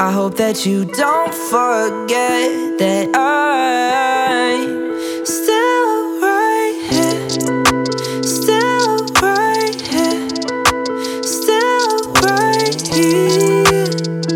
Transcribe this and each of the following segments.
I hope that you don't forget that I'm still right here, still right here, still right here.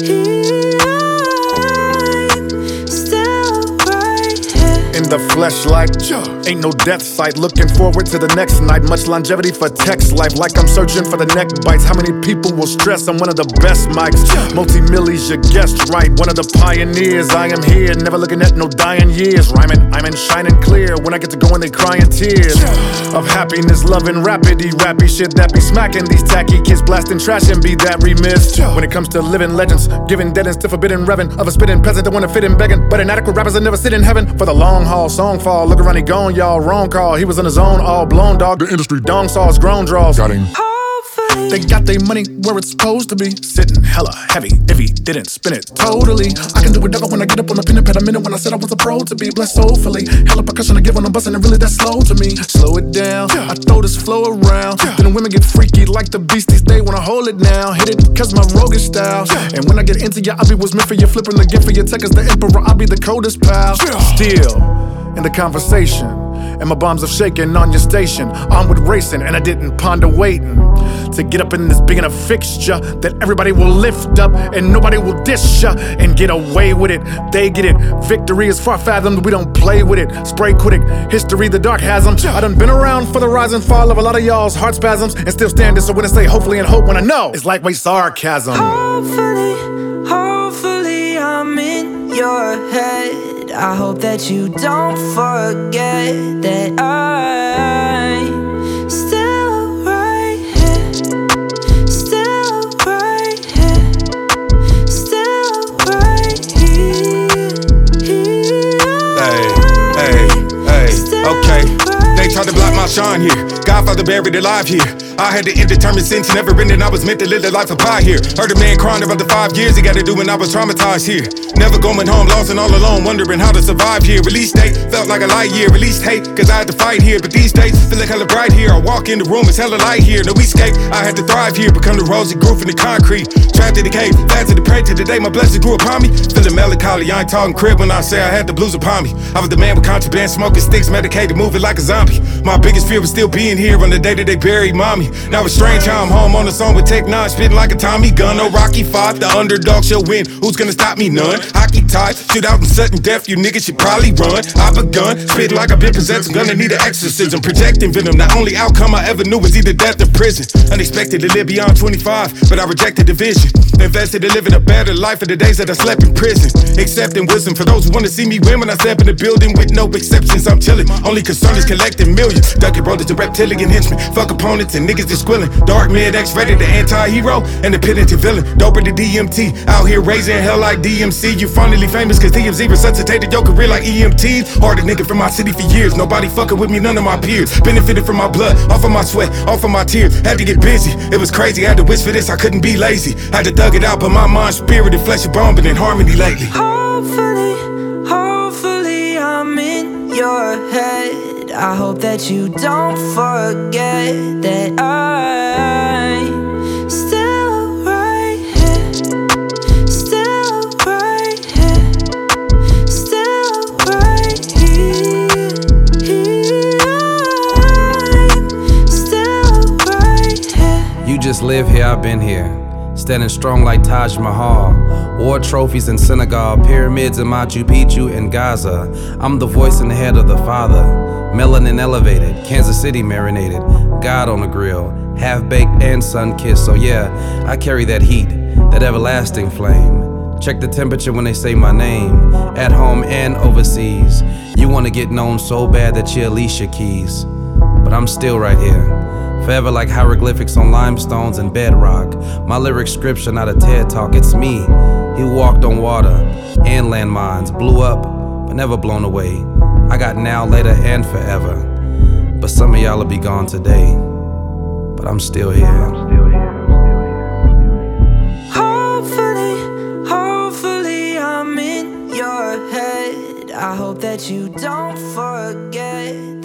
I'm still right here. In the flesh like ain't no death sight. Looking forward to the next night. Much longevity for text life. Like I'm searching for the neck bites. How many people will stress? I'm one of the best mics. Multi-millies, you guessed right. One of the pioneers. I am here, never looking at no dying years. Rhyming, I'm in shining clear. When I get to go in, they crying tears of happiness, loving rapidy, rappy shit that be smacking these tacky kids, blasting trash and be that remiss. When it comes to living legends, giving dead and still forbidden revving of a spitting peasant that wanna fit in begging, but inadequate rappers that never sit in heaven for the long haul. Song fall, look around, he gone, y'all. Wrong call, he was on his own, all blown, dog. The industry dong saws, grown draws. Got him. They got their money where it's supposed to be. Sitting hella heavy if he didn't spin it totally. I can do whatever when I get up on the pen and pad a minute when I said I was a pro to be blessed soulfully. Hella percussion I give when I'm busting and really that's slow to me. Slow it down, I throw this flow around. Then women get freaky like the beasties, they wanna hold it down. Hit it cause my roguish style. And when I get into your, I be what's meant for you. Flipping the gift for your tech as the emperor, I'll be the coldest pal. Still in the conversation, and my bombs are shaking on your station. I'm with racing, and I didn't ponder waiting to get up in this big enough fixture that everybody will lift up and nobody will dish ya and get away with it. They get it. Victory is far fathomed, we don't play with it. Spray critic, history, the dark has 'em. I done been around for the rise and fall of a lot of y'all's heart spasms and still standing. So when I say hopefully and hope, when I know it's lightweight sarcasm. Hopefully I'm in your head. I hope that you don't forget that I'm still right here, still right here, still right here. Okay. They tried to block my shine here. Godfather buried alive here. I had the indeterminate sense, never ending. I was meant to live the life of pie here. Heard a man crying about the 5 years he got to do when I was traumatized here. Never going home, lost and all alone, wondering how to survive here. Release date felt like a light year. Release hate, cause I had to fight here. But these days feel like hella bright here. I walk in the room, it's hella light here. No escape, I had to thrive here. Become the rose that grew from the concrete. Trapped in the cave, fasted to pray to the day my blessings grew upon me. Feeling melancholy, I ain't talking crib when I say I had the blues upon me. I was the man with contraband, smoking sticks, medicated, moving like a zombie. My biggest fear was still being here on the day that they buried mommy. Now it's strange how I'm home on the song with Tech Nine, spitting like a Tommy gun. No Rocky 5, the underdog shall win. Who's gonna stop me? None. Hockey tied, shit out in sudden death, you niggas should probably run. I begun, spitting like I've been possessed, I'm gonna need an exorcism. Projecting venom, the only outcome I ever knew was either death or prison. Unexpected to live beyond 25, but I rejected the vision. Invested in living a better life for the days that I slept in prison. Accepting wisdom for those who wanna see me win when I step in the building with no exceptions. I'm chilling, only concern is collecting millions. Ducky brothers, the reptilian henchmen, fuck opponents and niggas that's squilling. Dark mid X rated, the anti-hero and the penitent villain. Doper the DMT, out here raising hell like DMC. You finally famous cause DMZ resuscitated your career like EMTs. Hardest nigga from my city for years, nobody fucking with me, none of my peers. Benefited from my blood, off of my sweat, off of my tears. Had to get busy, it was crazy, had to wish for this, I couldn't be lazy. Had to thug it out, but my mind, spirit, and flesh and bone been in harmony lately. Hopefully I'm in your head. I hope that you don't forget that I'm still right here, still right here, still right here. I'm still right here. You just live here, I've been here. Standing strong like Taj Mahal. War trophies in Senegal, pyramids in Machu Picchu and Gaza. I'm the voice in the head of the Father. Melanin elevated, Kansas City marinated. God on the grill, half-baked and sun-kissed. So yeah, I carry that heat, that everlasting flame. Check the temperature when they say my name. At home and overseas. You wanna get known so bad that you Alicia Keys. But I'm still right here. Forever like hieroglyphics on limestones and bedrock. My lyric scripture, not a TED talk, it's me. He walked on water and landmines, blew up, but never blown away. I got now, later, and forever. But some of y'all will be gone today, but I'm still here. Hopefully I'm in your head. I hope that you don't forget